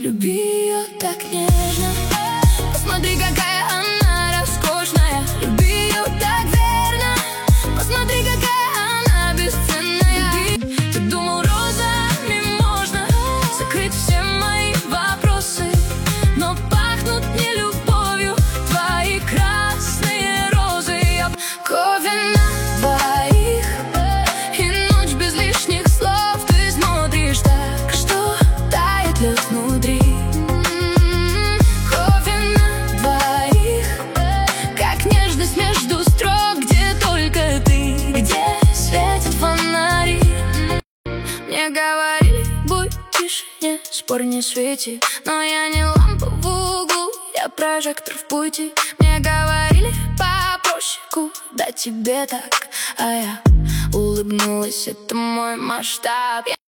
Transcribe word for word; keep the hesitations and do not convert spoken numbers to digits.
Люби ее так нежно, посмотри, какая она роскошная. Люби ее так верно, посмотри, какая она бесценная. Люби. Ты думал, розами можно закрыть все мои вопросы, но пахнут не любовью твои красные розы. Я кофе на двоих и ночь без лишних слов. Ты смотришь так, что тает лед внутри. Кофе на двоих, как нежность между строк, где только ты, где светят фонари. Мне говорили, будь тише, не спорь, не свети, но я не лампа в углу, я прожектор в пути. Мне говорили попроще, куда тебе так, а я улыбнулась, это мой масштаб.